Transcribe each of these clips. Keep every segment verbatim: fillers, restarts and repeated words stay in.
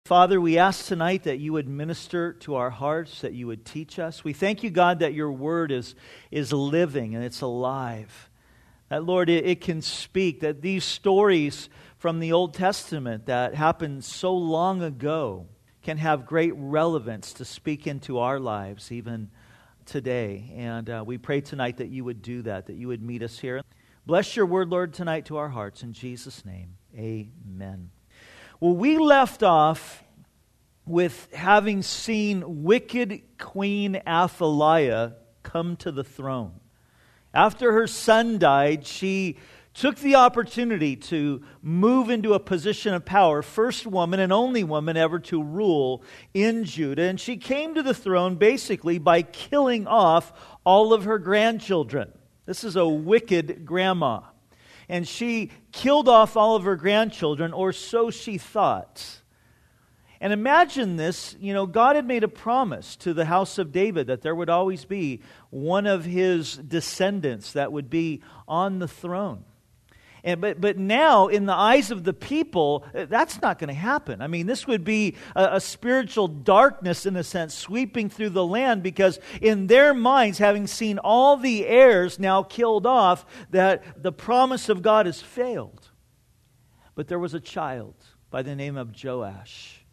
Father, we ask tonight that you would minister to our hearts, that you would teach us. We thank you, God, that your word is, is living and it's alive. That, Lord, it, it can speak, that these stories from the Old Testament that happened so long ago can have great relevance to speak into our lives even today. And uh, we pray tonight that you would do that, that you would meet us here. Bless your word, Lord, tonight to our hearts. In Jesus' name, amen. Well, we left off with having seen wicked Queen Athaliah come to the throne. After her son died, she took the opportunity to move into a position of power, first woman and only woman ever to rule in Judah. And she came to the throne basically by killing off all of her grandchildren. This is a wicked grandma. And she killed off all of her grandchildren, or so she thought. And imagine this, you know, God had made a promise to the house of David that there would always be one of his descendants that would be on the throne. And, but, but now, in the eyes of the people, that's not going to happen. I mean, this would be a, a spiritual darkness, in a sense, sweeping through the land, because in their minds, having seen all the heirs now killed off, that the promise of God has failed. But there was a child by the name of Joash,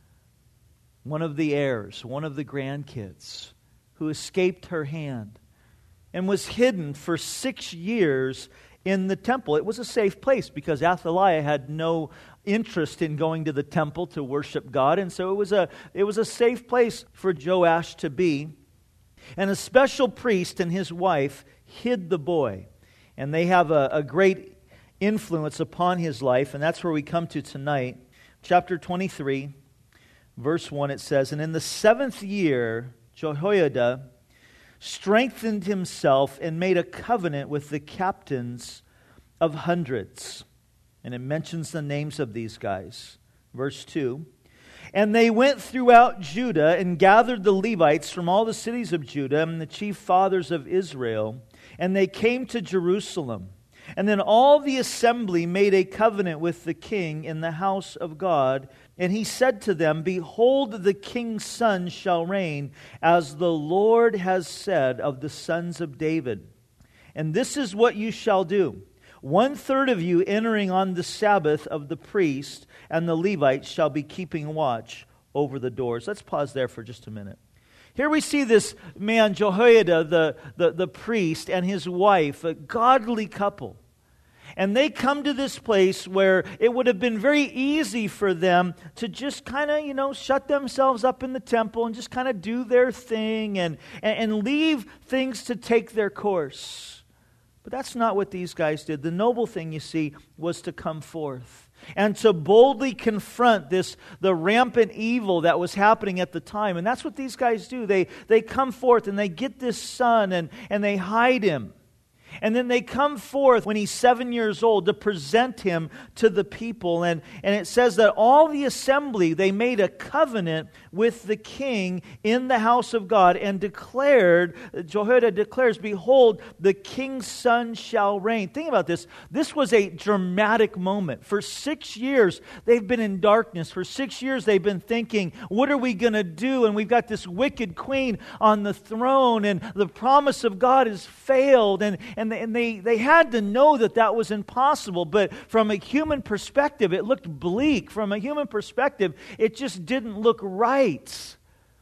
one of the heirs, one of the grandkids, who escaped her hand and was hidden for six years in the temple. It was a safe place because Athaliah had no interest in going to the temple to worship God, and so it was a it was a safe place for Joash to be. And a special priest and his wife hid the boy, and they have a, a great influence upon his life, and that's where we come to tonight. Chapter twenty-three, verse one, it says, "And in the seventh year, Jehoiada strengthened himself and made a covenant with the captains of hundreds." And it mentions the names of these guys. Verse two, "And they went throughout Judah and gathered the Levites from all the cities of Judah and the chief fathers of Israel, and they came to Jerusalem. And then all the assembly made a covenant with the king in the house of God. And he said to them, 'Behold, the king's son shall reign, as the Lord has said of the sons of David. And this is what you shall do. One third of you entering on the Sabbath of the priest and the Levites shall be keeping watch over the doors.'" Let's pause there for just a minute. Here we see this man, Jehoiada, the, the, the priest, and his wife, a godly couple. And they come to this place where it would have been very easy for them to just kind of, you know, shut themselves up in the temple and just kind of do their thing and, and, and leave things to take their course. But that's not what these guys did. The noble thing, you see, was to come forth and to boldly confront this, the rampant evil that was happening at the time. And that's what these guys do. They they come forth and they get this son and, and they hide him. And then they come forth when he's seven years old to present him to the people. And, and it says that all the assembly, they made a covenant with the king in the house of God and declared, Jehoiada declares, "Behold, the king's son shall reign." Think about this. This was a dramatic moment. For six years, they've been in darkness. For six years, they've been thinking, what are we going to do? And we've got this wicked queen on the throne, and the promise of God has failed. And And, they, and they, they had to know that that was impossible. But from a human perspective, it looked bleak. From a human perspective, it just didn't look right.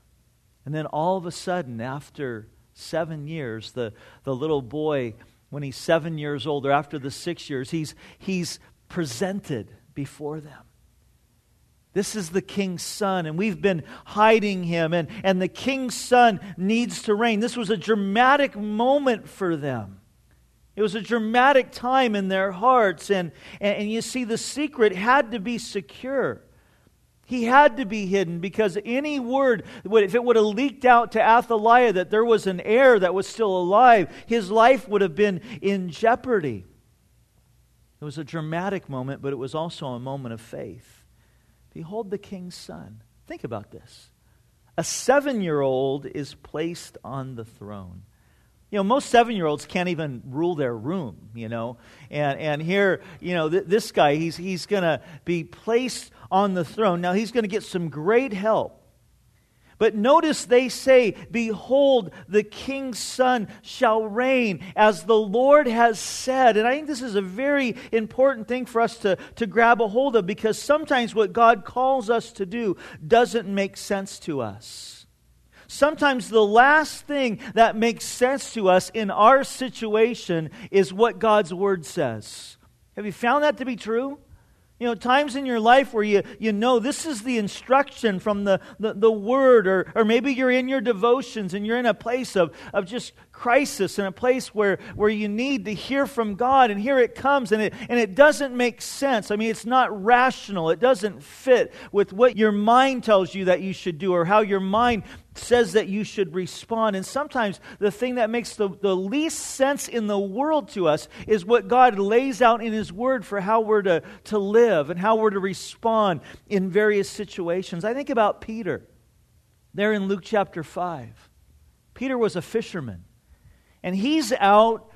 And then all of a sudden, after seven years, the, the little boy, when he's seven years old, or after the six years, he's, he's presented before them. This is the king's son, and we've been hiding him, and, and the king's son needs to reign. This was a dramatic moment for them. It was a dramatic time in their hearts, and, and, and you see, the secret had to be secure. He had to be hidden, because any word, if it would have leaked out to Athaliah that there was an heir that was still alive, his life would have been in jeopardy. It was a dramatic moment, but it was also a moment of faith. Behold the king's son. Think about this. A seven-year-old is placed on the throne. You know, most seven-year-olds can't even rule their room, you know. And and here, you know, th- this guy, he's he's going to be placed on the throne. Now, he's going to get some great help. But notice they say, behold, the king's son shall reign as the Lord has said. And I think this is a very important thing for us to, to grab a hold of, because sometimes what God calls us to do doesn't make sense to us. Sometimes the last thing that makes sense to us in our situation is what God's Word says. Have you found that to be true? You know, times in your life where you, you know this is the instruction from the, the, the Word, or, or maybe you're in your devotions and you're in a place of, of just crisis, in a place where, where you need to hear from God, and here it comes, and it, and it doesn't make sense. I mean, it's not rational. It doesn't fit with what your mind tells you that you should do, or how your mind says that you should respond. And sometimes the thing that makes the, the least sense in the world to us is what God lays out in His Word for how we're to, to live and how we're to respond in various situations. I think about Peter there in Luke chapter five. Peter was a fisherman, and he's out,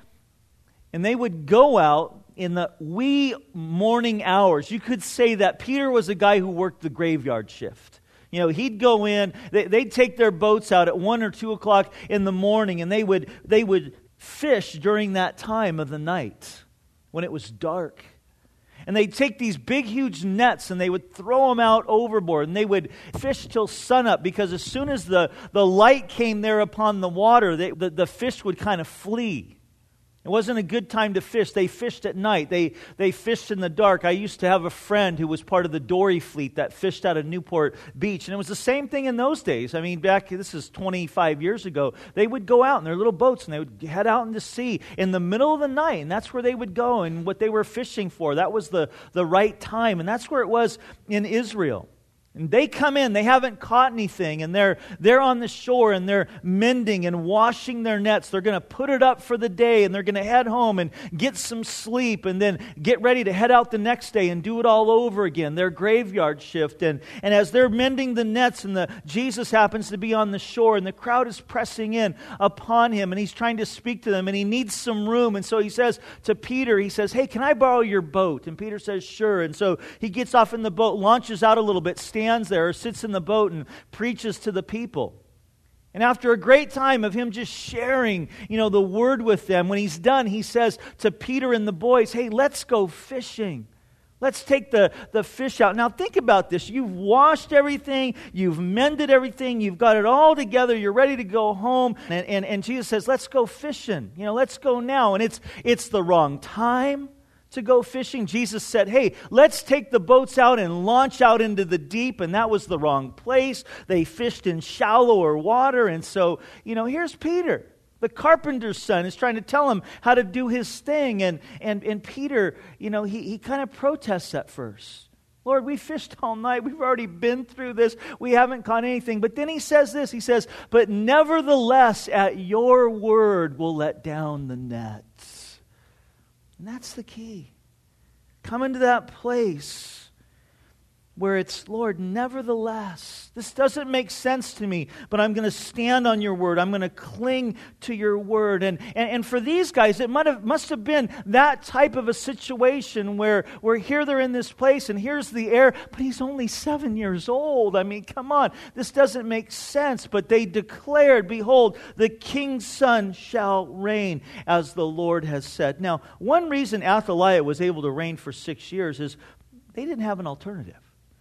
and they would go out in the wee morning hours. You could say that Peter was a guy who worked the graveyard shift. You know, he'd go in, they, they'd take their boats out at one or two o'clock in the morning, and they would they would fish during that time of the night when it was dark. And they'd take these big, huge nets, and they would throw them out overboard, and they would fish till sunup, because as soon as the, the light came there upon the water, they, the, the fish would kind of flee. It wasn't a good time to fish. They fished at night. They they fished in the dark. I used to have a friend who was part of the dory fleet that fished out of Newport Beach. And it was the same thing in those days. I mean, back, this is twenty-five years ago, they would go out in their little boats and they would head out in the sea in the middle of the night. And that's where they would go, and what they were fishing for. That was the, the right time. And that's where it was in Israel. And they come in, they haven't caught anything, and they're they're on the shore, and they're mending and washing their nets. They're going to put it up for the day, and they're going to head home and get some sleep, and then get ready to head out the next day and do it all over again, their graveyard shift. And, and as they're mending the nets, and the Jesus happens to be on the shore, and the crowd is pressing in upon him, and he's trying to speak to them, and he needs some room. And so he says to Peter, he says, hey, can I borrow your boat? And Peter says, sure. And so he gets off in the boat, launches out a little bit, stands there or sits in the boat and preaches to the people. And after a great time of him just sharing, you know, the word with them, when he's done, he says to Peter and the boys, hey, let's go fishing. Let's take the, the fish out. Now think about this. You've washed everything. You've mended everything. You've got it all together. You're ready to go home. And, and, and Jesus says, let's go fishing. You know, let's go now. And it's it's the wrong time to go fishing. Jesus said, hey, let's take the boats out and launch out into the deep. And that was the wrong place. They fished in shallower water. And so, you know, here's Peter, the carpenter's son, is trying to tell him how to do his thing. And and, and Peter, you know, he, he kind of protests at first. Lord, we fished all night. We've already been through this. We haven't caught anything. But then he says this. He says, but nevertheless, at your word, we'll let down the nets. And that's the key. Come into that place where it's, Lord, nevertheless, this doesn't make sense to me, but I'm going to stand on your word. I'm going to cling to your word. And, and, and for these guys, it might have, must have been that type of a situation where, where here they're in this place, and here's the heir, but he's only seven years old. I mean, come on, this doesn't make sense. But they declared, behold, the king's son shall reign, as the Lord has said. Now, one reason Athaliah was able to reign for six years is they didn't have an alternative.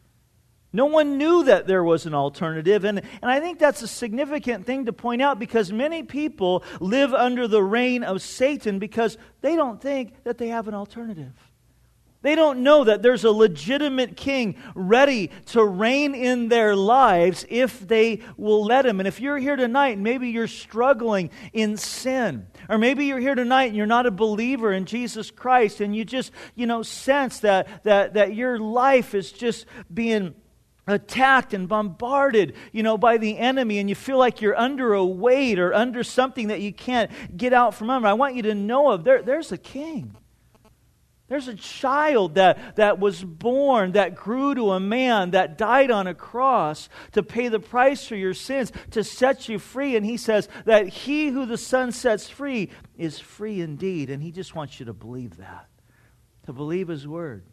No one knew that there was an alternative, and, and I think that's a significant thing to point out, because many people live under the reign of Satan because they don't think that they have an alternative. They don't know that there's a legitimate king ready to reign in their lives if they will let him. And if you're here tonight and maybe you're struggling in sin, or maybe you're here tonight and you're not a believer in Jesus Christ, and you just, you know, sense that that that your life is just being attacked and bombarded, you know, by the enemy, and you feel like you're under a weight or under something that you can't get out from under. I want you to know of there, there's a king. There's a child that, that was born, that grew to a man, that died on a cross to pay the price for your sins, to set you free. And he says that he who the Son sets free is free indeed. And he just wants you to believe that, to believe his word.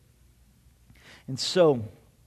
And so,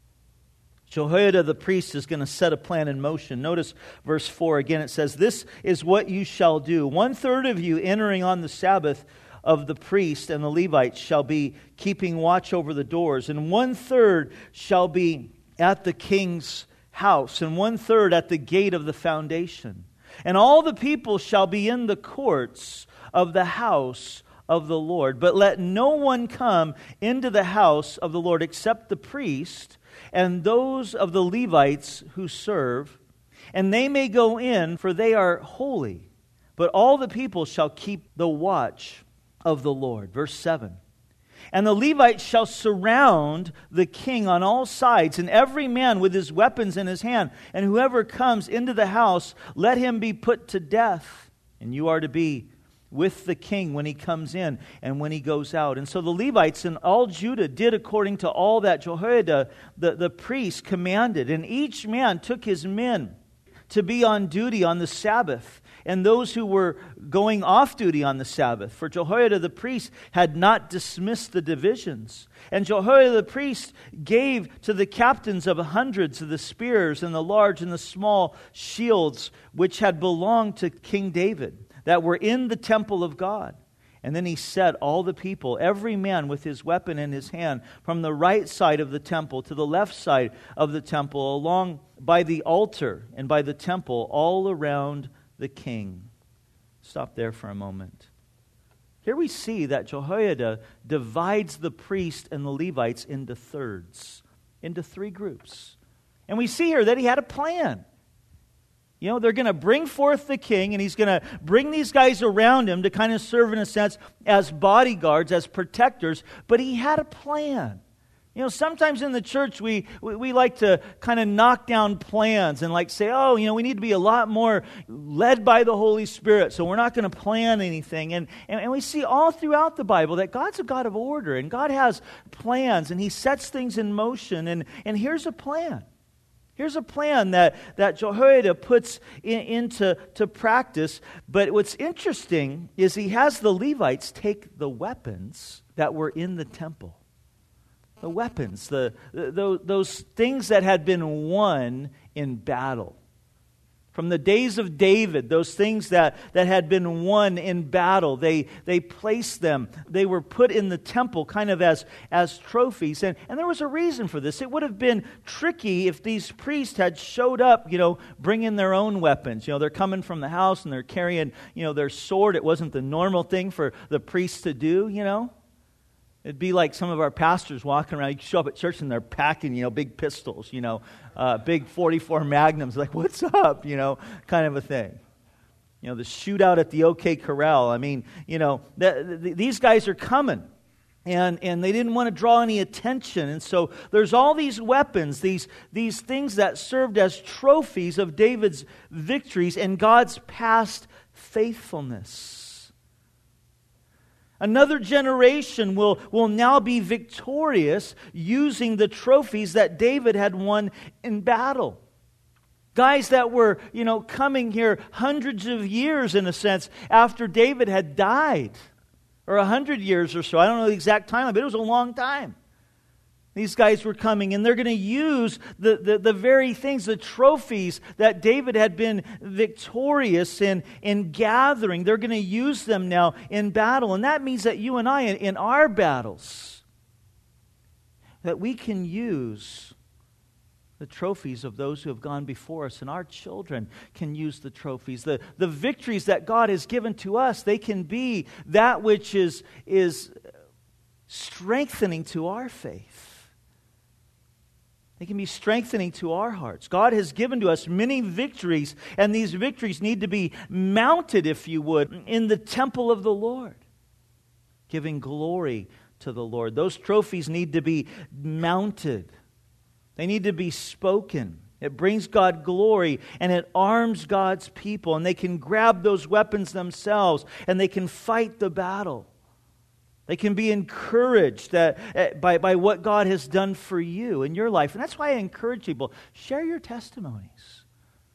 Jehoiada the priest is going to set a plan in motion. Notice verse four again. It says, "This is what you shall do. One third of you entering on the Sabbath of the priest and the Levites shall be keeping watch over the doors, and one third shall be at the king's house, and one third at the gate of the foundation. And all the people shall be in the courts of the house of the Lord. But let no one come into the house of the Lord except the priest and those of the Levites who serve, and they may go in, for they are holy. But all the people shall keep the watch of the Lord." Verse seven. "And the Levites shall surround the king on all sides, and every man with his weapons in his hand. And whoever comes into the house, let him be put to death. And you are to be with the king when he comes in and when he goes out." And so the Levites and all Judah did according to all that Jehoiada the, the priest commanded. And each man took his men to be on duty on the Sabbath, and those who were going off duty on the Sabbath. For Jehoiada the priest had not dismissed the divisions. And Jehoiada the priest gave to the captains of hundreds of the spears and the large and the small shields which had belonged to King David, that were in the temple of God. And then he set all the people, every man with his weapon in his hand, from the right side of the temple to the left side of the temple, along by the altar and by the temple, all around the king. Stop there for a moment. Here we see that Jehoiada divides the priest and the Levites into thirds, into three groups. And we see here that he had a plan. You know, they're going to bring forth the king, and he's going to bring these guys around him to kind of serve, in a sense, as bodyguards, as protectors. But he had a plan. You know, sometimes in the church we, we, we like to kind of knock down plans and like say, oh, you know, we need to be a lot more led by the Holy Spirit, so we're not going to plan anything. And, and, and we see all throughout the Bible that God's a God of order, and God has plans, and he sets things in motion. And, and here's a plan. Here's a plan that, that Jehoiada puts in, into to practice. But what's interesting is he has the Levites take the weapons that were in the temple. The weapons, the, the those things that had been won in battle. From the days of David, those things that, that had been won in battle, they, they placed them. They were put in the temple kind of as, as trophies. And, and there was a reason for this. It would have been tricky if these priests had showed up, you know, bringing their own weapons. You know, they're coming from the house and they're carrying, you know, their sword. It wasn't the normal thing for the priests to do, you know. It'd be like some of our pastors walking around. You show up at church and they're packing, you know, big pistols, you know, uh, big forty-four Magnums. Like, what's up, you know, kind of a thing. You know, the shootout at the OK Corral. I mean, you know, the, the, these guys are coming. And and they didn't want to draw any attention. And so there's all these weapons, these, these things that served as trophies of David's victories and God's past faithfulness. Another generation will, will now be victorious using the trophies that David had won in battle. Guys that were, you know, coming here hundreds of years, in a sense, after David had died. Or a hundred years or so. I don't know the exact time, but it was a long time. These guys were coming, and they're going to use the, the, the very things, the trophies that David had been victorious in, in gathering. They're going to use them now in battle. And that means that you and I, in, in our battles, that we can use the trophies of those who have gone before us, and our children can use the trophies. The, the victories that God has given to us, they can be that which is, is strengthening to our faith. They can be strengthening to our hearts. God has given to us many victories, and these victories need to be mounted, if you would, in the temple of the Lord, giving glory to the Lord. Those trophies need to be mounted. They need to be spoken. It brings God glory, and it arms God's people, and they can grab those weapons themselves, and they can fight the battle They can be encouraged that, uh, by, by what God has done for you in your life. And that's why I encourage people, share your testimonies.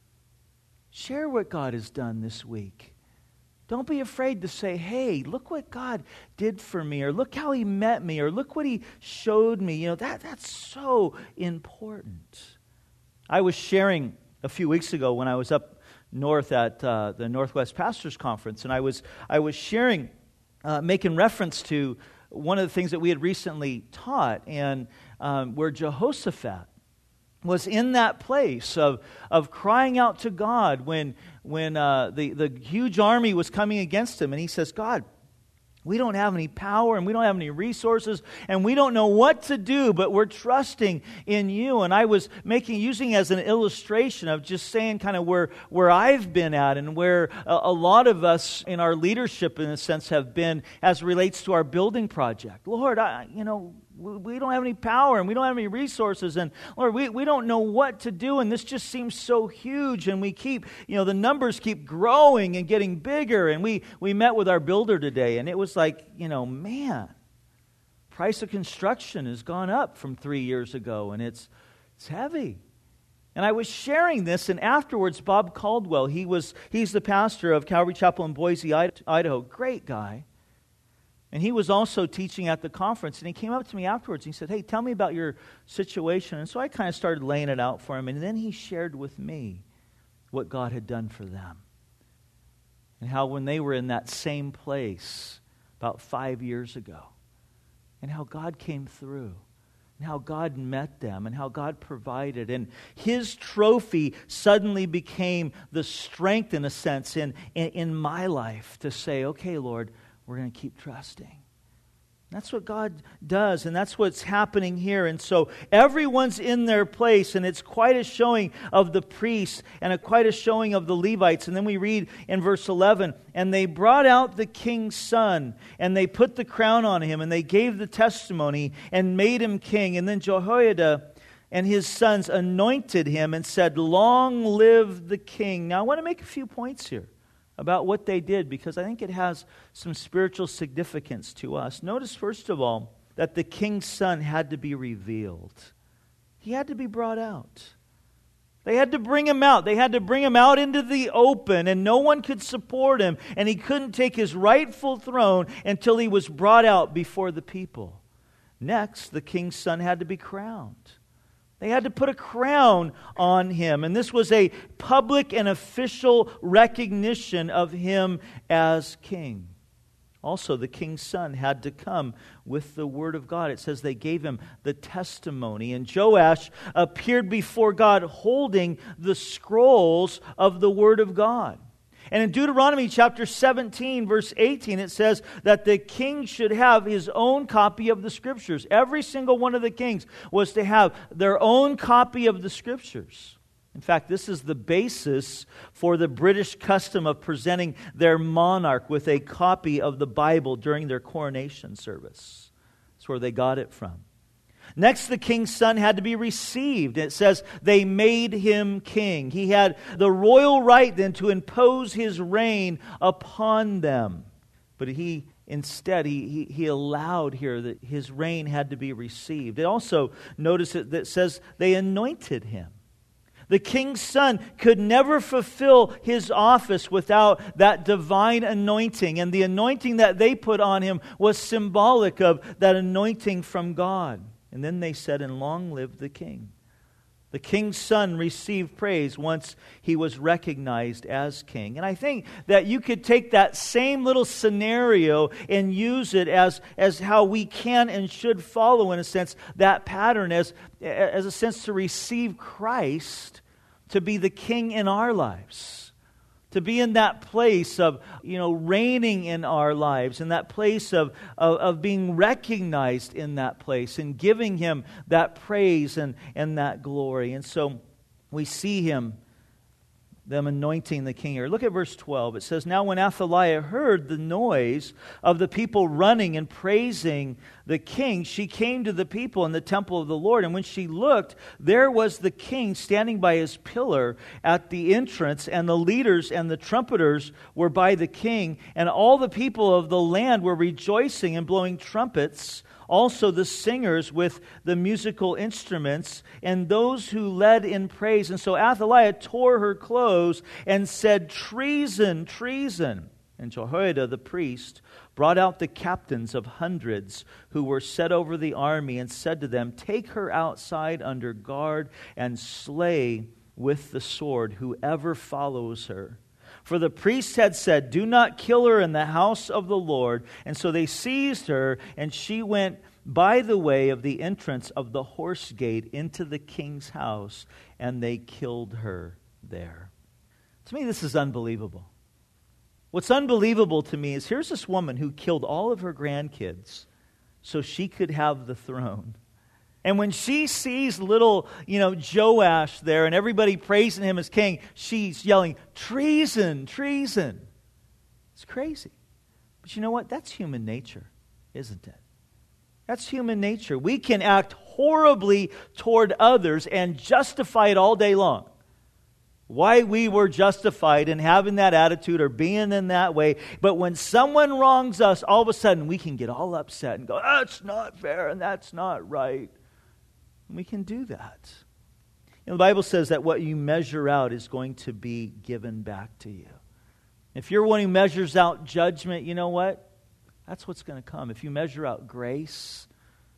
Share what God has done this week. Don't be afraid to say, hey, look what God did for me, or look how He met me, or look what He showed me. You know, that that's so important. I was sharing a few weeks ago when I was up north at uh, the Northwest Pastors Conference, and I was I was sharing, uh, making reference to one of the things that we had recently taught, and um, where Jehoshaphat was in that place of of crying out to God when when uh, the the huge army was coming against him, and he says, God, we don't have any power and we don't have any resources and we don't know what to do, but we're trusting in you. And I was making, using as an illustration of just saying kind of where, where I've been at and where a, a lot of us in our leadership in a sense have been as relates to our building project. Lord, I, you know, we don't have any power and we don't have any resources, and Lord, we, we don't know what to do, and this just seems so huge, and we keep, you know, the numbers keep growing and getting bigger. And we, we met with our builder today, and it was like, you know, man, price of construction has gone up from three years ago, and it's it's heavy. And I was sharing this, and afterwards, Bob Caldwell, he was he's the pastor of Calvary Chapel in Boise, Idaho, great guy. And he was also teaching at the conference, and he came up to me afterwards and he said, hey, tell me about your situation. And so I kind of started laying it out for him, and then he shared with me what God had done for them. And how when they were in that same place about five years ago, and how God came through, and how God met them, and how God provided. And his trophy suddenly became the strength, in a sense, in, in, in my life to say, okay, Lord, we're going to keep trusting. That's what God does, and that's what's happening here. And so everyone's in their place, and it's quite a showing of the priests and a quite a showing of the Levites. And then we read in verse eleven, and they brought out the king's son, and they put the crown on him, and they gave the testimony and made him king. And then Jehoiada and his sons anointed him and said, long live the king. Now I want to make a few points here about what they did, because I think it has some spiritual significance to us. Notice, first of all, that the king's son had to be revealed. He had to be brought out. They had to bring him out. They had to bring him out into the open, and no one could support him, and he couldn't take his rightful throne until he was brought out before the people. Next, the king's son had to be crowned. They had to put a crown on him, and this was a public and official recognition of him as king. Also, the king's son had to come with the word of God. It says they gave him the testimony, and Joash appeared before God holding the scrolls of the word of God. And in Deuteronomy chapter seventeen, verse eighteen, it says that the king should have his own copy of the Scriptures. Every single one of the kings was to have their own copy of the Scriptures. In fact, this is the basis for the British custom of presenting their monarch with a copy of the Bible during their coronation service. That's where they got it from. Next, the king's son had to be received. It says they made him king. He had the royal right then to impose his reign upon them. But he instead, he, he, he allowed here that his reign had to be received. It also, notice it that says they anointed him. The king's son could never fulfill his office without that divine anointing. And the anointing that they put on him was symbolic of that anointing from God. And then they said, and long live the king. The king's son received praise once he was recognized as king. And I think that you could take that same little scenario and use it as, as how we can and should follow, in a sense, that pattern as, as a sense to receive Christ to be the king in our lives. To be in that place of, you know, reigning in our lives, in that place of, of, of being recognized in that place and giving him that praise and, and that glory. And so we see him them anointing the king here. Look at verse twelve. It says, "Now when Athaliah heard the noise of the people running and praising the king, she came to the people in the temple of the Lord. And when she looked, there was the king standing by his pillar at the entrance, and the leaders and the trumpeters were by the king, and all the people of the land were rejoicing and blowing trumpets. Also the singers with the musical instruments, and those who led in praise. And so Athaliah tore her clothes and said, 'Treason, treason!' And Jehoiada the priest brought out the captains of hundreds who were set over the army and said to them, 'Take her outside under guard and slay with the sword whoever follows her.' For the priests had said, 'Do not kill her in the house of the Lord.' And so they seized her, and she went by the way of the entrance of the horse gate into the king's house, and they killed her there." To me, this is unbelievable. What's unbelievable to me is here's this woman who killed all of her grandkids so she could have the throne. And when she sees little, you know, Joash there and everybody praising him as king, she's yelling, "Treason, treason." It's crazy. But you know what? That's human nature, isn't it? That's human nature. We can act horribly toward others and justify it all day long. Why we were justified in having that attitude or being in that way. But when someone wrongs us, all of a sudden we can get all upset and go, "That's not fair and that's not right." We can do that. You know, the Bible says that what you measure out is going to be given back to you. If you're one who measures out judgment, you know what? That's what's going to come. If you measure out grace,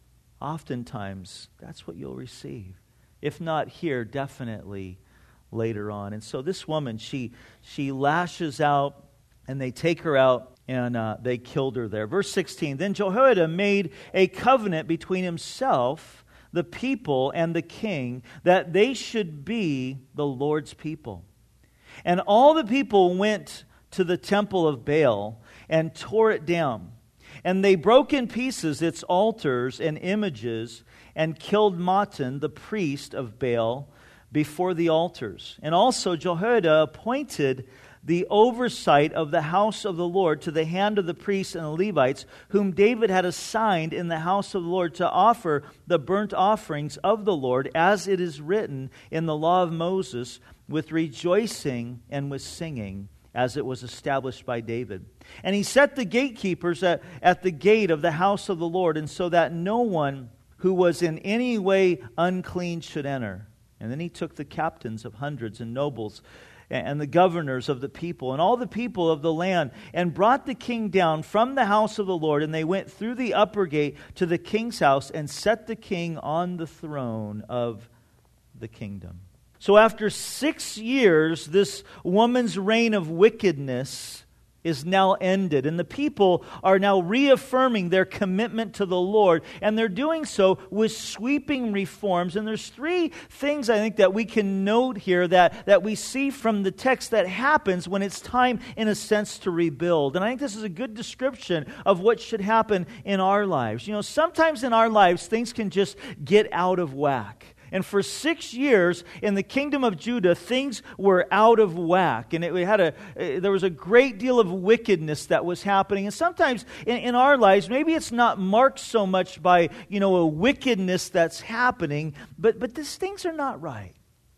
oftentimes that's what you'll receive. If not here, definitely later on. And so this woman, she she lashes out, and they take her out, and uh, they killed her there. Verse sixteen, "Then Jehoiada made a covenant between himself, the people, and the king, that they should be the Lord's people. And all the people went to the temple of Baal and tore it down. And they broke in pieces its altars and images, and killed Matan, the priest of Baal, before the altars. And also Jehoiada appointed the oversight of the house of the Lord to the hand of the priests and the Levites, whom David had assigned in the house of the Lord to offer the burnt offerings of the Lord, as it is written in the law of Moses, with rejoicing and with singing, as it was established by David. And he set the gatekeepers at, at the gate of the house of the Lord, and so that no one who was in any way unclean should enter. And then he took the captains of hundreds and nobles and the governors of the people and all the people of the land, and brought the king down from the house of the Lord, and they went through the upper gate to the king's house and set the king on the throne of the kingdom. So after six years, this woman's reign of wickedness is now ended, and the people are now reaffirming their commitment to the Lord, and they're doing so with sweeping reforms. And there's three things I think that we can note here that, that we see from the text that happens when it's time, in a sense, to rebuild. And I think this is a good description of what should happen in our lives. You know, sometimes in our lives, things can just get out of whack. And for six years in the kingdom of Judah, things were out of whack. And it, we had a, there was a great deal of wickedness that was happening. And sometimes in, in our lives, maybe it's not marked so much by, you know, a wickedness that's happening, but, but these things are not right.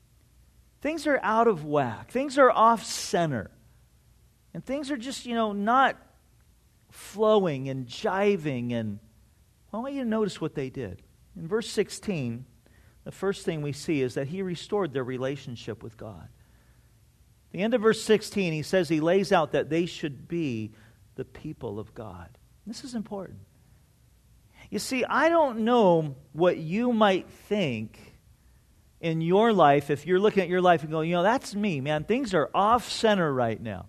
Things are out of whack. Things are off center. And things are just, you know, not flowing and jiving. And well, I want you to notice what they did. In verse sixteen, the first thing we see is that he restored their relationship with God. At the end of verse sixteen, he says he lays out that they should be the people of God. This is important. You see, I don't know what you might think in your life if you're looking at your life and going, you know, that's me, man. Things are off center right now.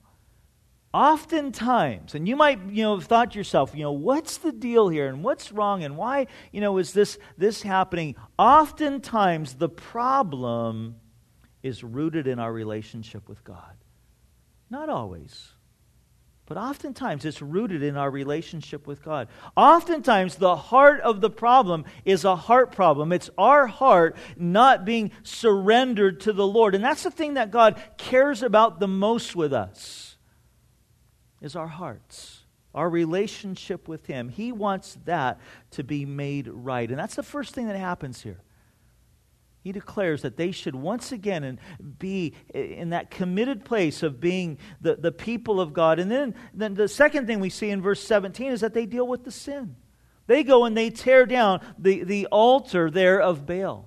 Oftentimes, and you might, you know, have thought to yourself, you know, what's the deal here and what's wrong and why, you know, is this this happening? Oftentimes, the problem is rooted in our relationship with God. Not always. But oftentimes it's rooted in our relationship with God. Oftentimes the heart of the problem is a heart problem. It's our heart not being surrendered to the Lord. And that's the thing that God cares about the most with us, is our hearts, our relationship with Him. He wants that to be made right. And that's the first thing that happens here. He declares that they should once again be in that committed place of being the, the people of God. And then, then the second thing we see in verse seventeen is that they deal with the sin. They go and they tear down the, the altar there of Baal.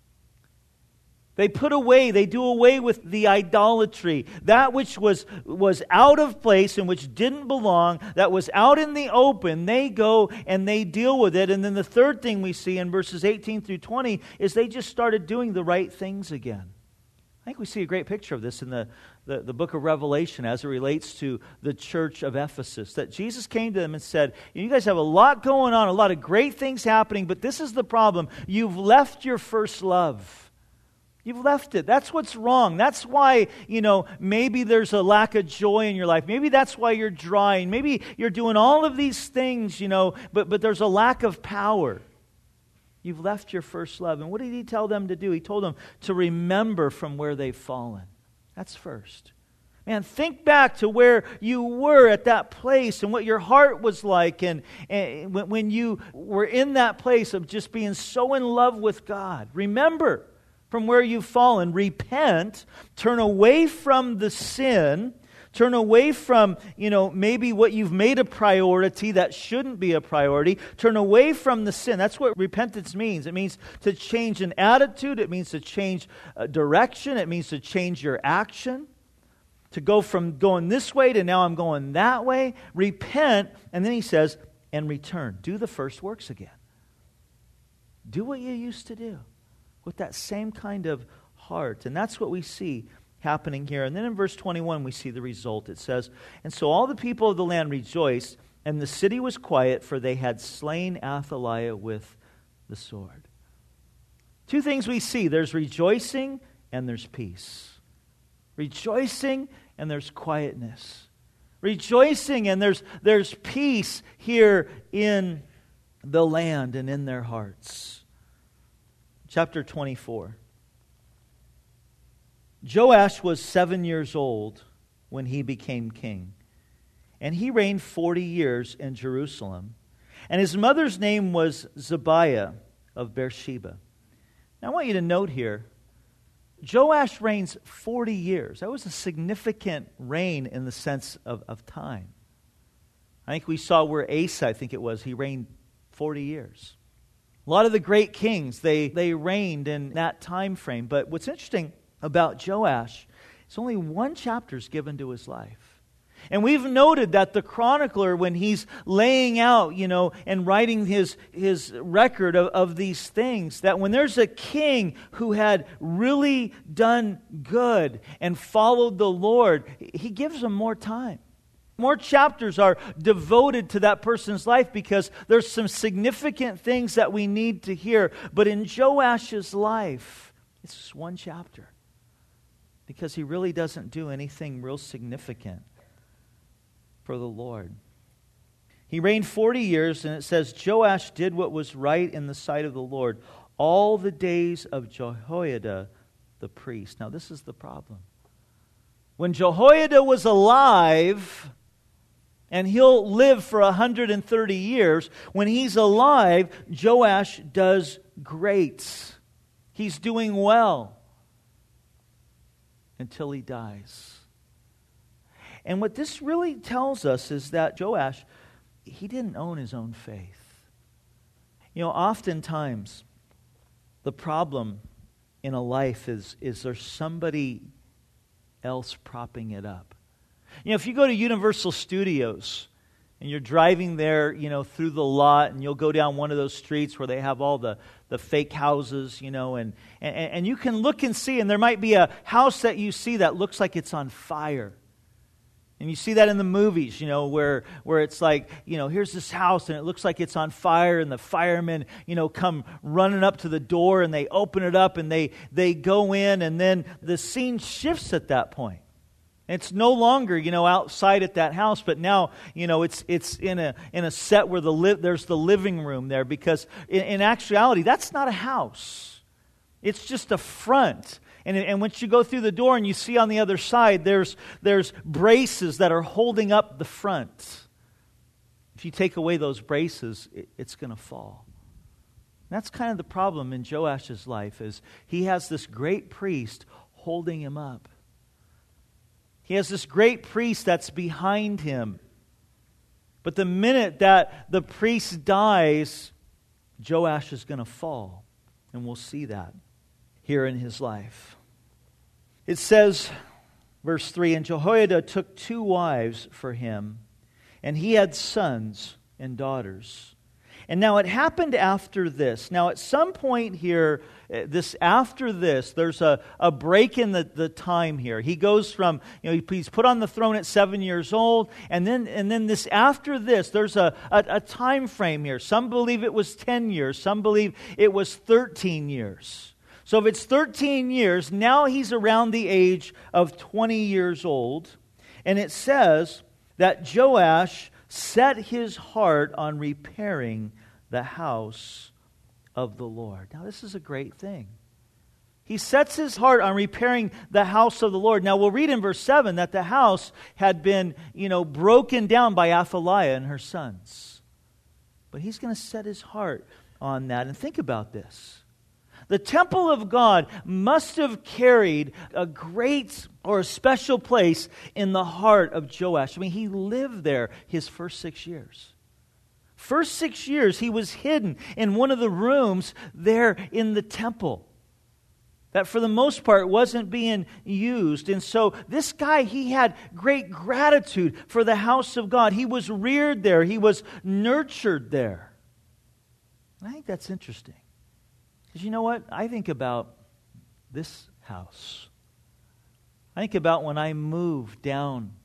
They put away, they do away with the idolatry, that which was, was out of place and which didn't belong, that was out in the open. They go and they deal with it. And then the third thing we see in verses eighteen through twenty is they just started doing the right things again. I think we see a great picture of this in the, the, the book of Revelation as it relates to the church of Ephesus. That Jesus came to them and said, you guys have a lot going on, a lot of great things happening, but this is the problem. You've left your first love. You've left it. That's what's wrong. That's why, you know, maybe there's a lack of joy in your life. Maybe that's why you're dry. Maybe you're doing all of these things, you know, but, but there's a lack of power. You've left your first love. And what did He tell them to do? He told them to remember from where they've fallen. That's first. Man, think back to where you were at that place and what your heart was like and, and when, when you were in that place of just being so in love with God. Remember from where you've fallen, repent, turn away from the sin, turn away from, you know, maybe what you've made a priority that shouldn't be a priority. Turn away from the sin. That's what repentance means. It means to change an attitude. It means to change a direction. It means to change your action. To go from going this way to now I'm going that way. Repent, and then He says, and return. Do the first works again. Do what you used to do. With that same kind of heart. And that's what we see happening here. And then in verse twenty-one we see the result. It says, and so all the people of the land rejoiced, and the city was quiet, for they had slain Athaliah with the sword. Two things we see. There's rejoicing and there's peace. Rejoicing and there's quietness. Rejoicing and there's, there's peace here in the land and in their hearts. Chapter twenty-four. Joash was seven years old when he became king, and he reigned forty years in Jerusalem. And his mother's name was Zebiah of Beersheba. Now I want you to note here, Joash reigns forty years. That was a significant reign in the sense of, of time. I think we saw where Asa, I think it was, he reigned forty years. A lot of the great kings, they, they reigned in that time frame. But what's interesting about Joash, it's only one chapter is given to his life. And we've noted that the chronicler, when he's laying out, you know, and writing his, his record of, of these things, that when there's a king who had really done good and followed the Lord, he gives them more time. More chapters are devoted to that person's life because there's some significant things that we need to hear. But in Joash's life, it's just one chapter because he really doesn't do anything real significant for the Lord. He reigned forty years, and it says, Joash did what was right in the sight of the Lord all the days of Jehoiada the priest. Now this is the problem. When Jehoiada was alive, and he'll live for one hundred thirty years, when he's alive, Joash does great. He's doing well until he dies. And what this really tells us is that Joash, he didn't own his own faith. You know, oftentimes, the problem in a life is, is there's somebody else propping it up. You know, if you go to Universal Studios and you're driving there, you know, through the lot, and you'll go down one of those streets where they have all the, the fake houses, you know, and, and, and you can look and see, and there might be a house that you see that looks like it's on fire. And you see that in the movies, you know, where where it's like, you know, here's this house and it looks like it's on fire, and the firemen, you know, come running up to the door and they open it up and they, they go in, and then the scene shifts at that point. It's no longer, you know, outside at that house, but now, you know, it's it's in a in a set where the li- there's the living room there, because in, in actuality, that's not a house. It's just a front. And, and once you go through the door and you see on the other side, there's there's braces that are holding up the front. If you take away those braces, it, it's going to fall. That's kind of the problem in Joash's life, is he has this great priest holding him up. He has this great priest that's behind him. But the minute that the priest dies, Joash is going to fall. And we'll see that here in his life. It says, verse three, and Jehoiada took two wives for him, and he had sons and daughters. And now it happened after this. Now at some point here, this after this, there's a, a break in the, the time here. He goes from, you know, he's put on the throne at seven years old, and then and then this after this, there's a, a, a time frame here. Some believe it was ten years. Some believe it was thirteen years. So if it's thirteen years, now he's around the age of twenty years old. And it says that Joash set his heart on repairing the house of the Lord. Now, this is a great thing. He sets his heart on repairing the house of the Lord. Now, we'll read in verse seven that the house had been, you know, broken down by Athaliah and her sons. But he's going to set his heart on that. And think about this. The temple of God must have carried a great or a special place in the heart of Joash. I mean, he lived there his first six years. First six years, he was hidden in one of the rooms there in the temple that for the most part wasn't being used. And so this guy, he had great gratitude for the house of God. He was reared there. He was nurtured there. And I think that's interesting. Because you know what? I think about this house. I think about when I moved down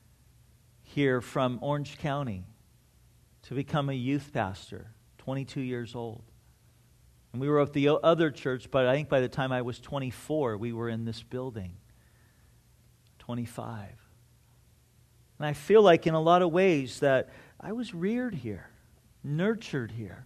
here from Orange County to become a youth pastor, twenty-two years old. And we were at the other church, but I think by the time I was twenty-four, we were in this building, twenty-five. And I feel like in a lot of ways that I was reared here, nurtured here.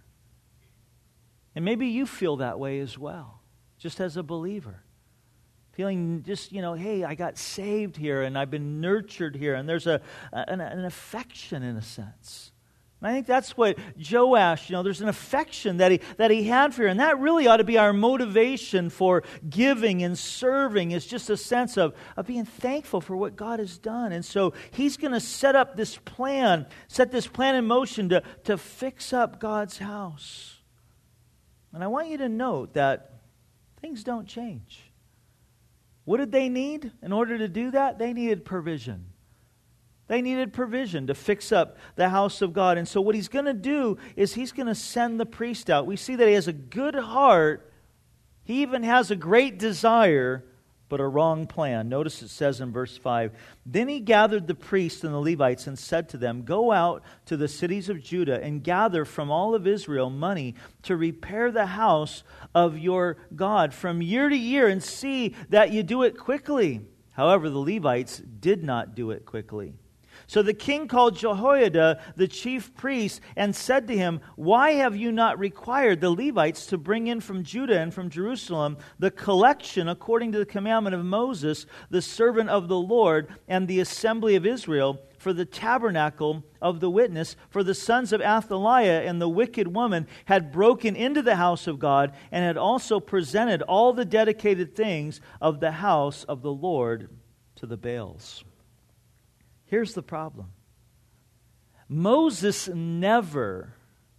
And maybe you feel that way as well, just as a believer. Feeling just, you know, hey, I got saved here and I've been nurtured here. And there's a an, an affection in a sense. And I think that's what Joash, you know, there's an affection that he that he had for her. And that really ought to be our motivation for giving and serving, is just a sense of, of being thankful for what God has done. And so he's going to set up this plan, set this plan in motion to, to fix up God's house. And I want you to note that things don't change. What did they need in order to do that? They needed provision. They needed provision to fix up the house of God. And so what he's going to do is he's going to send the priest out. We see that he has a good heart. He even has a great desire, but a wrong plan. Notice it says in verse five, then he gathered the priests and the Levites and said to them, go out to the cities of Judah and gather from all of Israel money to repair the house of your God from year to year, and see that you do it quickly. However, the Levites did not do it quickly. So the king called Jehoiada, the chief priest, and said to him, why have you not required the Levites to bring in from Judah and from Jerusalem the collection according to the commandment of Moses, the servant of the Lord, and the assembly of Israel, for the tabernacle of the witness? For the sons of Athaliah and the wicked woman had broken into the house of God and had also presented all the dedicated things of the house of the Lord to the Baals. Here's the problem. Moses never,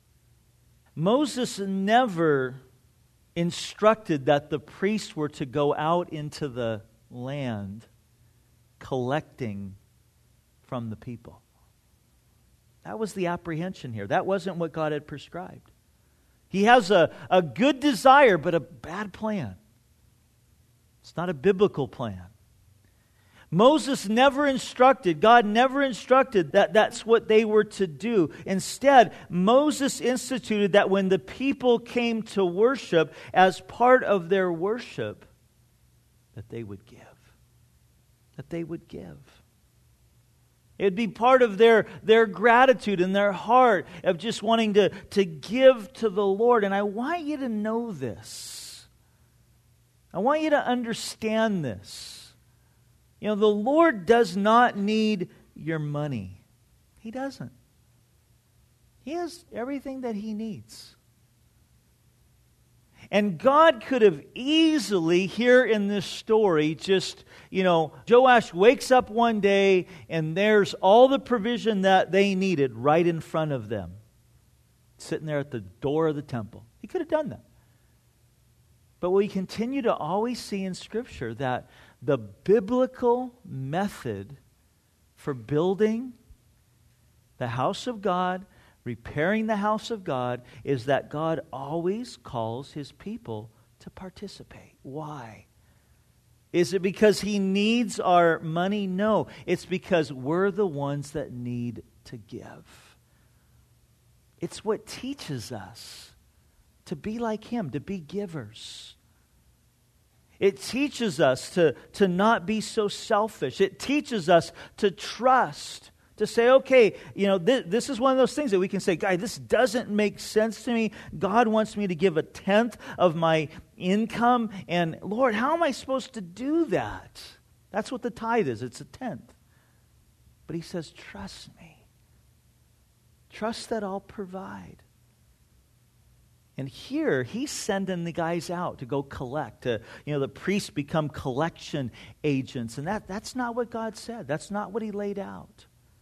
Moses never instructed that the priests were to go out into the land collecting from the people. That was the apprehension here. That wasn't what God had prescribed. He has a, a good desire, but a bad plan. It's not a biblical plan. Moses never instructed, God never instructed that that's what they were to do. Instead, Moses instituted that when the people came to worship, as part of their worship, that they would give. that they would give. It'd be part of their, their gratitude and their heart of just wanting to, to give to the Lord. And I want you to know this. I want you to understand this. You know, the Lord does not need your money. He doesn't. He has everything that He needs. And God could have easily, here in this story, just, you know, Joash wakes up one day and there's all the provision that they needed right in front of them, sitting there at the door of the temple. He could have done that. But we continue to always see in Scripture that the biblical method for building the house of God, repairing the house of God, is that God always calls His people to participate. Why? Is it because He needs our money? No. It's because we're the ones that need to give. It's what teaches us to be like Him, to be givers. It teaches us to, to not be so selfish. It teaches us to trust. To say, okay, you know, this, this is one of those things that we can say, God, this doesn't make sense to me. God wants me to give a tenth of my income. And Lord, how am I supposed to do that? That's what the tithe is. It's a tenth. But He says, trust me. Trust that I'll provide. And here, He's sending the guys out to go collect. To, you know, the priests become collection agents. And that, that's not what God said. That's not what He laid out.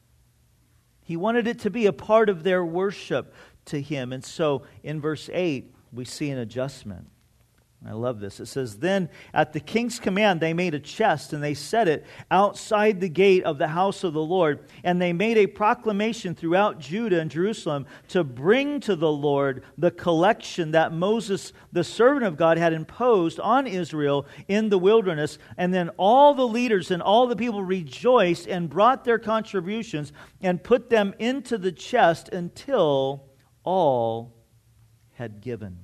He wanted it to be a part of their worship to Him. And so in verse eight, we see an adjustment. I love this. It says, then at the king's command, they made a chest and they set it outside the gate of the house of the Lord. And they made a proclamation throughout Judah and Jerusalem to bring to the Lord the collection that Moses, the servant of God, had imposed on Israel in the wilderness. And then all the leaders and all the people rejoiced and brought their contributions and put them into the chest until all had given.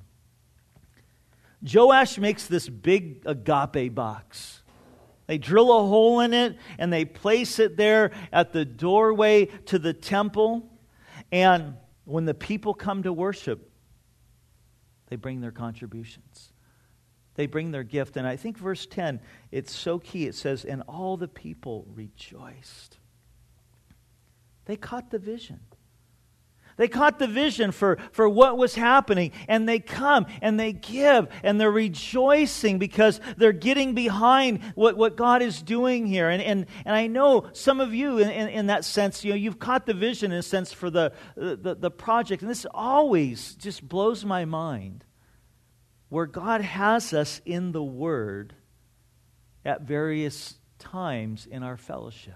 Joash makes this big agape box. They drill a hole in it and they place it there at the doorway to the temple. And when the people come to worship, they bring their contributions. They bring their gift. And I think verse ten, it's so key. It says, and all the people rejoiced. They caught the vision. They caught the vision for, for what was happening, and they come and they give and they're rejoicing because they're getting behind what, what God is doing here. And, and, and I know some of you in, in, in that sense, you know, you've caught the vision in a sense for the, the, the project. And this always just blows my mind where God has us in the Word at various times in our fellowship.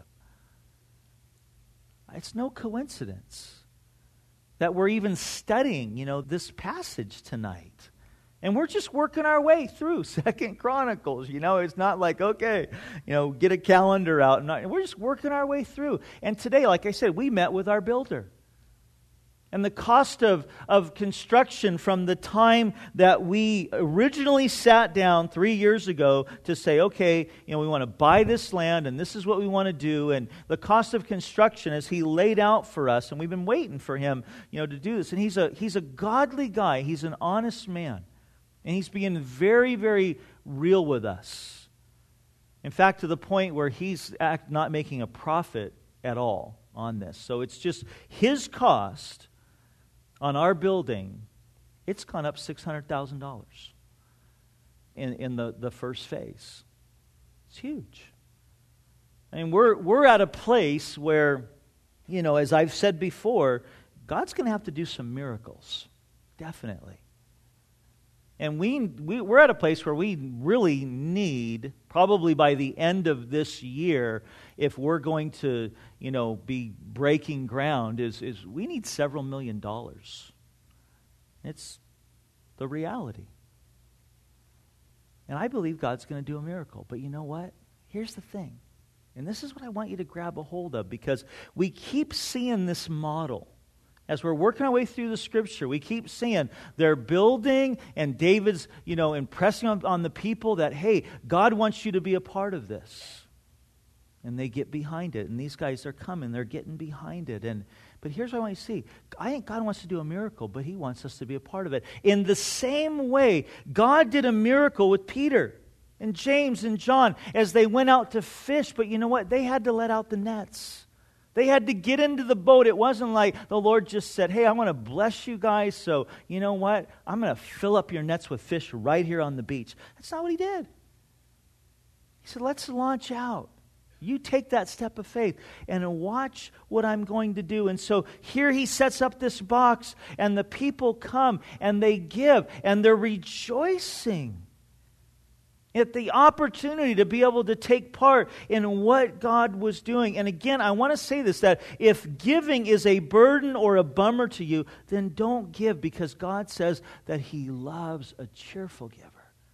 It's no coincidence that we're even studying, you know, this passage tonight. And we're just working our way through Second Chronicles. You know, it's not like, okay, you know, get a calendar out. And not, we're just working our way through. And today, like I said, we met with our builder. And the cost of, of construction from the time that we originally sat down three years ago to say, okay, you know, we want to buy this land and this is what we want to do. And the cost of construction as he laid out for us, and we've been waiting for him, you know, to do this. And he's a he's a godly guy. He's an honest man. And he's being very, very real with us. In fact, to the point where he's act, not making a profit at all on this. So it's just his cost on our building, it's gone up six hundred thousand dollars in, in the, the first phase. It's huge. I mean, we're, we're at a place where, you know, as I've said before, God's going to have to do some miracles. Definitely. And we, we, we're at a place where we really need, probably by the end of this year, if we're going to, you know, be breaking ground, is, is we need several million dollars. It's the reality. And I believe God's going to do a miracle. But you know what? Here's the thing. And this is what I want you to grab a hold of, because we keep seeing this model. As we're working our way through the Scripture, we keep seeing they're building, and David's, you know, impressing on, on the people that, hey, God wants you to be a part of this. And they get behind it. And these guys are coming. They're getting behind it. And But here's what I want you to see. I think God wants to do a miracle, but He wants us to be a part of it. In the same way, God did a miracle with Peter and James and John as they went out to fish. But you know what? They had to let out the nets. They had to get into the boat. It wasn't like the Lord just said, hey, I want to bless you guys. So you know what? I'm going to fill up your nets with fish right here on the beach. That's not what He did. He said, let's launch out. You take that step of faith and watch what I'm going to do. And so here He sets up this box, and the people come and they give, and they're rejoicing at the opportunity to be able to take part in what God was doing. And again, I want to say this, that if giving is a burden or a bummer to you, then don't give, because God says that He loves a cheerful giver.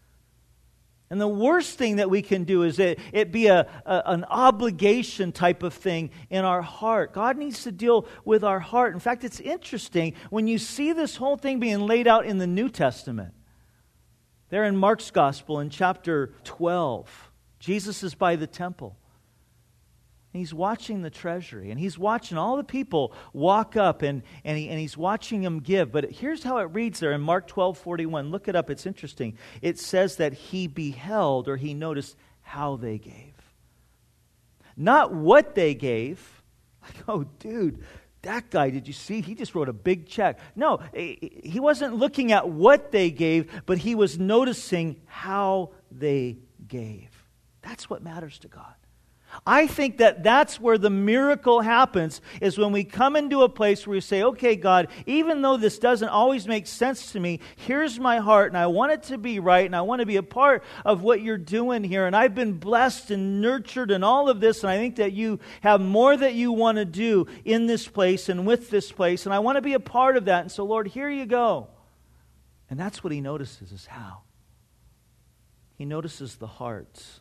And the worst thing that we can do is it, it be a, a, an obligation type of thing in our heart. God needs to deal with our heart. In fact, it's interesting when you see this whole thing being laid out in the New Testament. There in Mark's Gospel in chapter twelve, Jesus is by the temple. And He's watching the treasury, and He's watching all the people walk up, and, and, he, and He's watching them give. But here's how it reads there in Mark twelve forty-one. Look it up, it's interesting. It says that He beheld, or He noticed how they gave. Not what they gave. Like, oh, dude, that guy, did you see? He just wrote a big check. No, He wasn't looking at what they gave, but He was noticing how they gave. That's what matters to God. I think that that's where the miracle happens, is when we come into a place where we say, okay, God, even though this doesn't always make sense to me, here's my heart, and I want it to be right, and I want to be a part of what You're doing here, and I've been blessed and nurtured and all of this, and I think that You have more that You want to do in this place and with this place, and I want to be a part of that, and so, Lord, here You go. And that's what He notices, is how. He notices the hearts.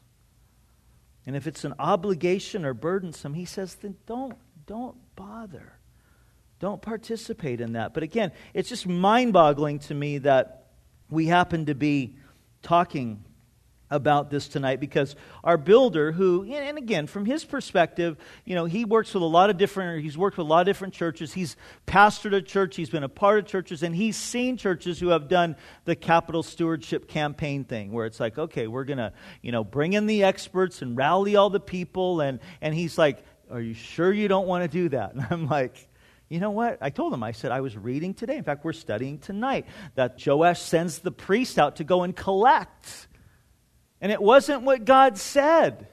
And if it's an obligation or burdensome, He says, then don't, don't bother. Don't participate in that. But again, it's just mind-boggling to me that we happen to be talking about this tonight, because our builder, who, and again, from his perspective, you know, he works with a lot of different, he's worked with a lot of different churches. He's pastored a church, he's been a part of churches, and he's seen churches who have done the capital stewardship campaign thing, where it's like, okay, we're going to, you know, bring in the experts and rally all the people, and, and he's like, are you sure you don't want to do that? And I'm like, you know what? I told him, I said, I was reading today, in fact, we're studying tonight, that Joash sends the priest out to go and collect. And it wasn't what God said.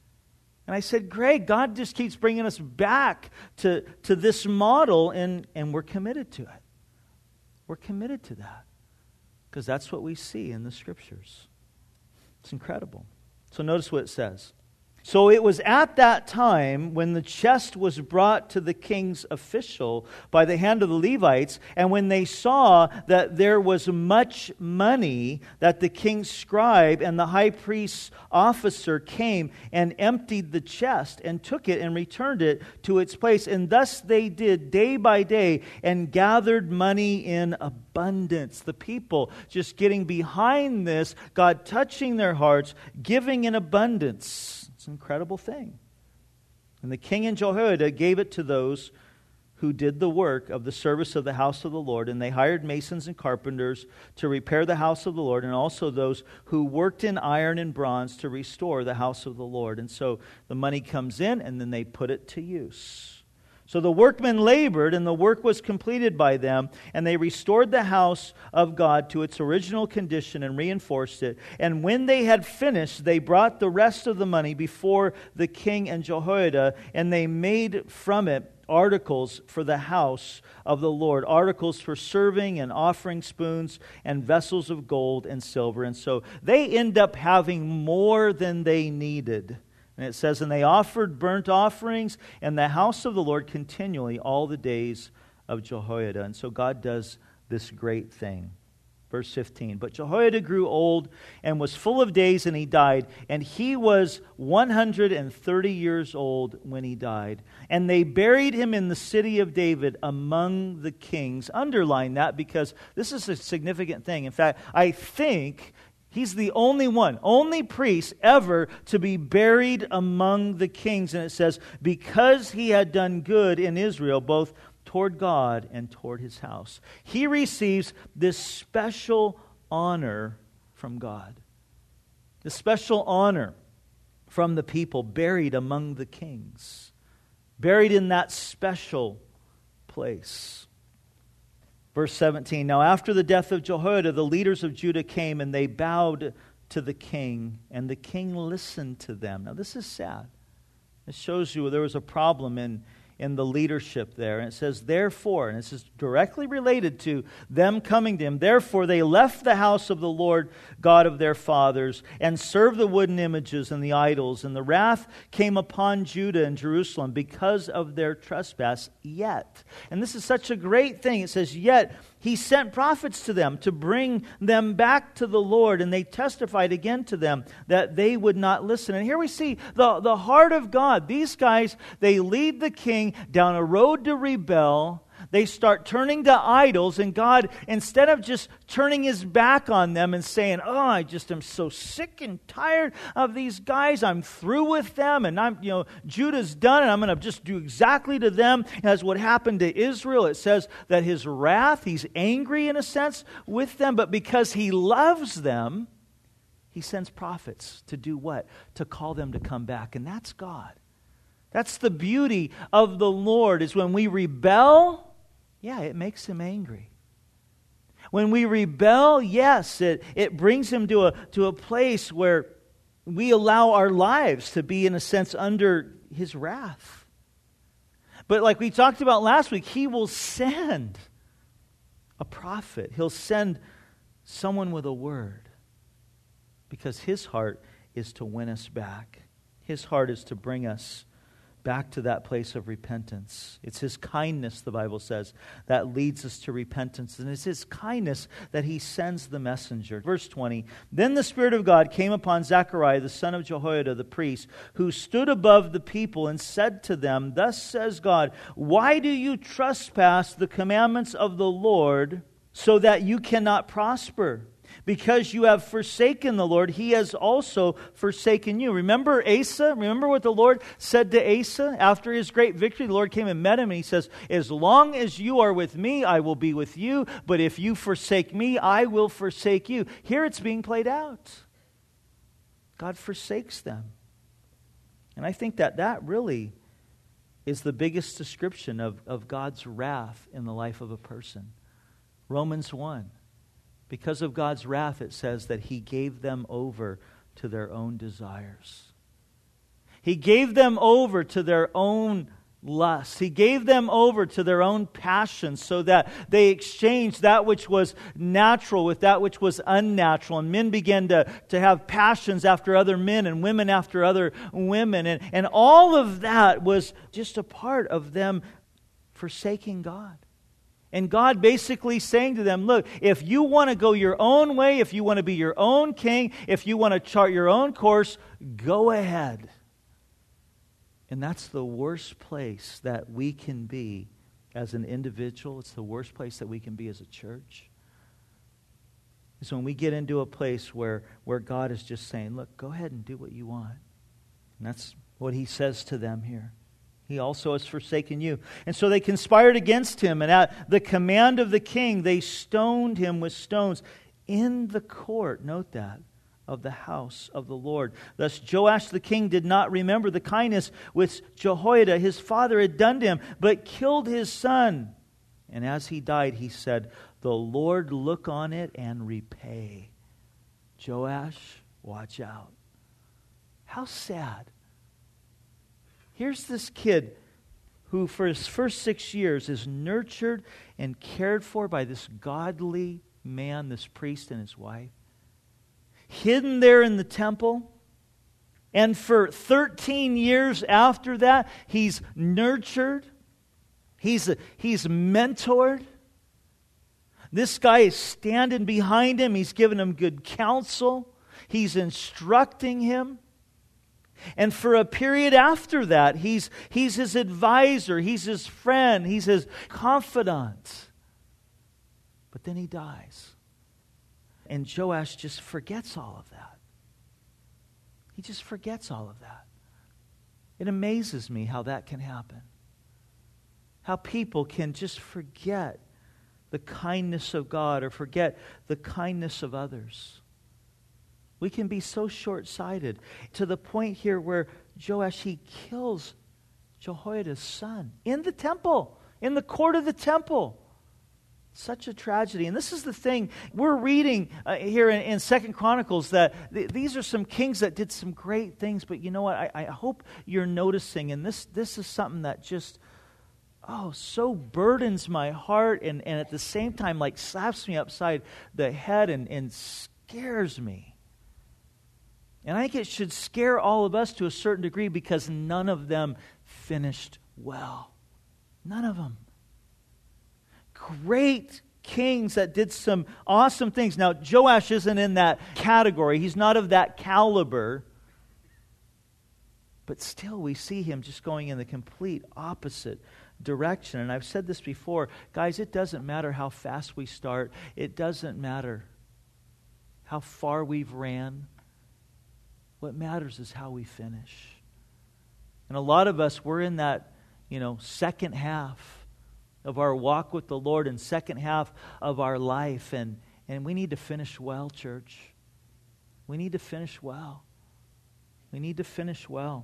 And I said, Greg, God just keeps bringing us back to, to this model, and, and we're committed to it. We're committed to that. Because that's what we see in the Scriptures. It's incredible. So notice what it says. So it was at that time when the chest was brought to the king's official by the hand of the Levites, and when they saw that there was much money, that the king's scribe and the high priest's officer came and emptied the chest and took it and returned it to its place. And thus they did day by day and gathered money in abundance. The people just getting behind this, God touching their hearts, giving in abundance. An incredible thing. And the king and Jehoiada gave it to those who did the work of the service of the house of the Lord, and they hired masons and carpenters to repair the house of the Lord, and also those who worked in iron and bronze to restore the house of the Lord. And so the money comes in, and then they put it to use. So the workmen labored, and the work was completed by them, and they restored the house of God to its original condition and reinforced it. And when they had finished, they brought the rest of the money before the king and Jehoiada, and they made from it articles for the house of the Lord, articles for serving and offering spoons and vessels of gold and silver. And so they end up having more than they needed. And it says, and they offered burnt offerings in the house of the Lord continually all the days of Jehoiada. And so God does this great thing. Verse fifteen, but Jehoiada grew old and was full of days, and he died. And he was one hundred thirty years old when he died. And they buried him in the city of David among the kings. Underline that, because this is a significant thing. In fact, I think He's the only one, only priest ever to be buried among the kings. And it says, because he had done good in Israel, both toward God and toward his house. He receives this special honor from God. This special honor from the people, buried among the kings. Buried in that special place. Verse seventeen, now after the death of Jehoiada, the leaders of Judah came and they bowed to the king, and the king listened to them. Now this is sad. It shows you there was a problem in, in the leadership there. And it says, therefore, and this is directly related to them coming to him, therefore they left the house of the Lord God of their fathers and served the wooden images and the idols. And the wrath came upon Judah and Jerusalem because of their trespass. Yet, and this is such a great thing, it says, yet he sent prophets to them to bring them back to the Lord, and they testified again to them that they would not listen. And here we see the, the heart of God. These guys, they lead the king down a road to rebel. They start turning to idols, and God, instead of just turning his back on them and saying, oh, I just am so sick and tired of these guys, I'm through with them, and I'm, you know, Judah's done, and I'm going to just do exactly to them as what happened to Israel. It says that his wrath, he's angry in a sense with them, but because he loves them, he sends prophets to do what? To call them to come back, and that's God. That's the beauty of the Lord, is when we rebel, yeah, it makes him angry. When we rebel, yes, it, it brings him to a, to a place where we allow our lives to be, in a sense, under his wrath. But like we talked about last week, he will send a prophet. He'll send someone with a word, because his heart is to win us back. His heart is to bring us back to that place of repentance. It's his kindness, the Bible says, that leads us to repentance. And it's his kindness that he sends the messenger. Verse twenty, then the Spirit of God came upon Zechariah, the son of Jehoiada, the priest, who stood above the people and said to them, thus says God, why do you trespass the commandments of the Lord so that you cannot prosper? Because you have forsaken the Lord, he has also forsaken you. Remember Asa? Remember what the Lord said to Asa after his great victory? The Lord came and met him, and he says, as long as you are with me, I will be with you. But if you forsake me, I will forsake you. Here it's being played out. God forsakes them. And I think that that really is the biggest description of, of God's wrath in the life of a person. Romans one. Because of God's wrath, it says that he gave them over to their own desires. He gave them over to their own lusts. He gave them over to their own passions, so that they exchanged that which was natural with that which was unnatural. And men began to, to have passions after other men, and women after other women. And, and all of that was just a part of them forsaking God. And God basically saying to them, look, if you want to go your own way, if you want to be your own king, if you want to chart your own course, go ahead. And that's the worst place that we can be as an individual. It's the worst place that we can be as a church. It's when we get into a place where, where God is just saying, look, go ahead and do what you want. And that's what he says to them here. He also has forsaken you. And so they conspired against him, and at the command of the king, they stoned him with stones in the court, note that, of the house of the Lord. Thus Joash the king did not remember the kindness which Jehoiada his father had done to him, but killed his son. And as he died, he said, the Lord look on it and repay. Joash, watch out. How sad. Here's this kid who for his first six years is nurtured and cared for by this godly man, this priest and his wife. Hidden there in the temple. And for thirteen years after that, he's nurtured. He's, he's mentored. This guy is standing behind him. He's giving him good counsel. He's instructing him. And for a period after that, he's, he's his advisor, he's his friend, he's his confidant. But then he dies. And Joash just forgets all of that. He just forgets all of that. It amazes me how that can happen. How people can just forget the kindness of God or forget the kindness of others. We can be so short-sighted to the point here where Joash, he kills Jehoiada's son in the temple, in the court of the temple. Such a tragedy. And this is the thing. We're reading uh, here in, in Second Chronicles that th- these are some kings that did some great things. But you know what? I, I hope you're noticing, and this, this is something that just, oh, so burdens my heart and, and at the same time like slaps me upside the head and, and scares me. And I think it should scare all of us to a certain degree because none of them finished well. None of them. Great kings that did some awesome things. Now, Joash isn't in that category. He's not of that caliber. But still, we see him just going in the complete opposite direction. And I've said this before. Guys, it doesn't matter how fast we start. It doesn't matter how far we've ran. What matters is how we finish. And a lot of us, we're in that, you know, second half of our walk with the Lord and second half of our life. And, and we need to finish well, church. We need to finish well. We need to finish well.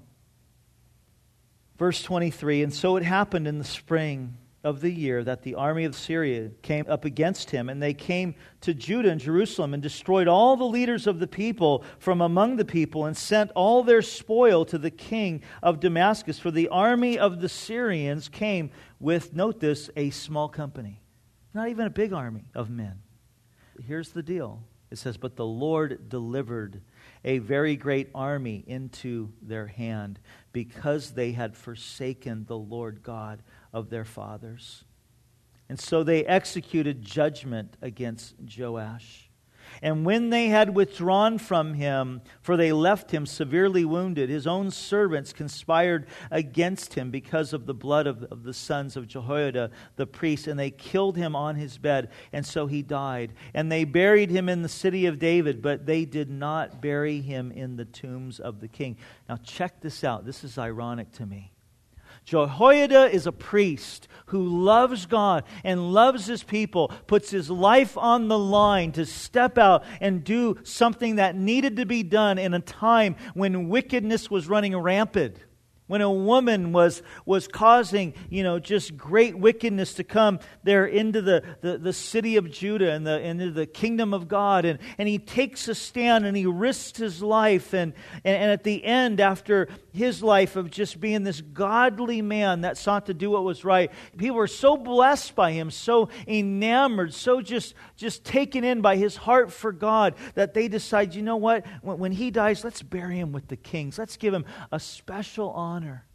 Verse twenty-three, and so it happened in the spring of the year that the army of Syria came up against him, and they came to Judah and Jerusalem and destroyed all the leaders of the people from among the people and sent all their spoil to the king of Damascus. For the army of the Syrians came with, note this, a small company. Not even a big army of men. Here's the deal. It says, but the Lord delivered a very great army into their hand because they had forsaken the Lord God of their fathers. And so they executed judgment against Joash. And when they had withdrawn from him, for they left him severely wounded, his own servants conspired against him because of the blood of, of the sons of Jehoiada the priest, and they killed him on his bed, and so he died. And they buried him in the city of David, but they did not bury him in the tombs of the king. Now check this out. This is ironic to me. Jehoiada is a priest who loves God and loves his people, puts his life on the line to step out and do something that needed to be done in a time when wickedness was running rampant. When a woman was was causing, you know, just great wickedness to come there into the, the, the city of Judah and the into the kingdom of God. And, and he takes a stand and he risks his life. And, and, and at the end, after his life of just being this godly man that sought to do what was right, people were so blessed by him, so enamored, so just, just taken in by his heart for God that they decide, you know what, when, when he dies, let's bury him with the kings. Let's give him a special honor. Honor.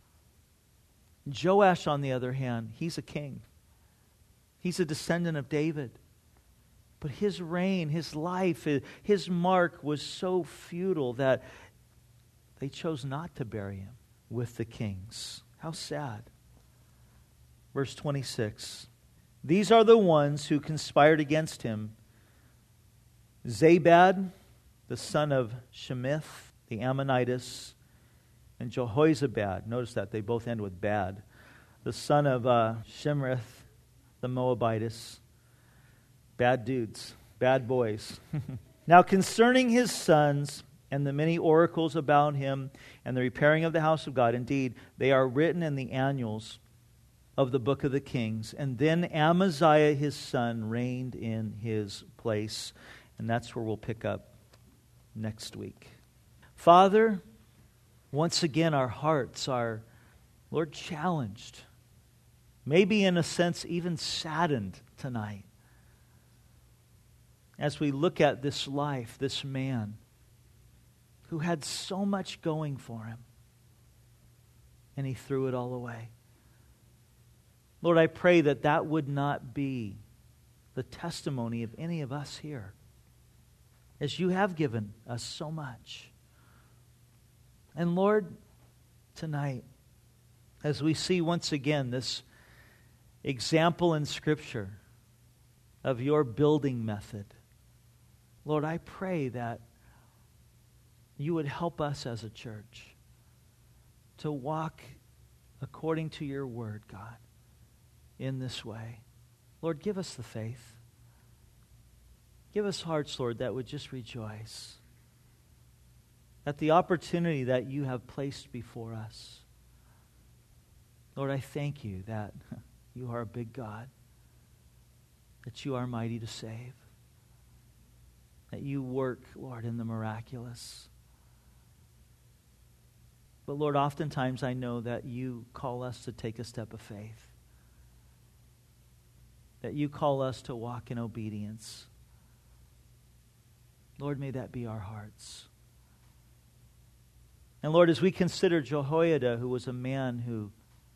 Joash, on the other hand, he's a king. He's a descendant of David. But his reign, his life, his mark was so futile that they chose not to bury him with the kings. How sad. Verse twenty-six. These are the ones who conspired against him. Zabad, the son of Shemith, the Ammonitess, and Jehozabad, notice that they both end with bad, the son of uh, Shimrith, the Moabitess. Bad dudes, bad boys. Now concerning his sons and the many oracles about him and the repairing of the house of God, indeed, they are written in the annals of the book of the kings. And then Amaziah his son reigned in his place. And that's where we'll pick up next week. Father, once again, our hearts are, Lord, challenged. Maybe in a sense even saddened tonight. As we look at this life, this man who had so much going for him. And he threw it all away. Lord, I pray that that would not be the testimony of any of us here. As you have given us so much. And Lord, tonight, as we see once again this example in Scripture of your building method, Lord, I pray that you would help us as a church to walk according to your word, God, in this way. Lord, give us the faith. Give us hearts, Lord, that would just rejoice at the opportunity that you have placed before us. Lord, I thank you that you are a big God, that you are mighty to save, that you work, Lord, in the miraculous. But Lord, oftentimes I know that you call us to take a step of faith, that you call us to walk in obedience. Lord, may that be our hearts. And Lord, as we consider Jehoiada, who was a man who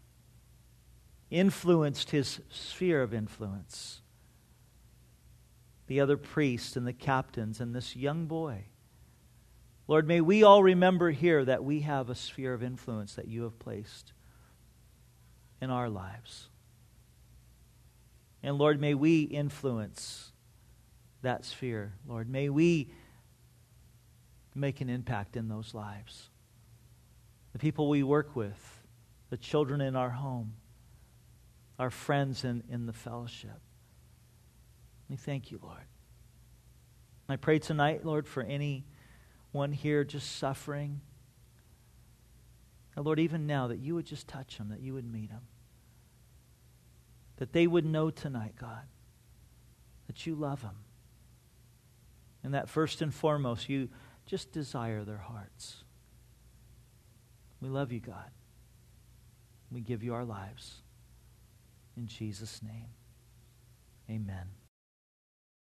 influenced his sphere of influence, the other priests and the captains and this young boy, Lord, may we all remember here that we have a sphere of influence that you have placed in our lives. And Lord, may we influence that sphere. Lord, may we make an impact in those lives. The people we work with, the children in our home, our friends in, in the fellowship. We thank you, Lord. I pray tonight, Lord, for anyone here just suffering. And Lord, even now, that you would just touch them, that you would meet them. That they would know tonight, God, that you love them. And that first and foremost, you just desire their hearts. We love you, God. We give you our lives. In Jesus' name, amen.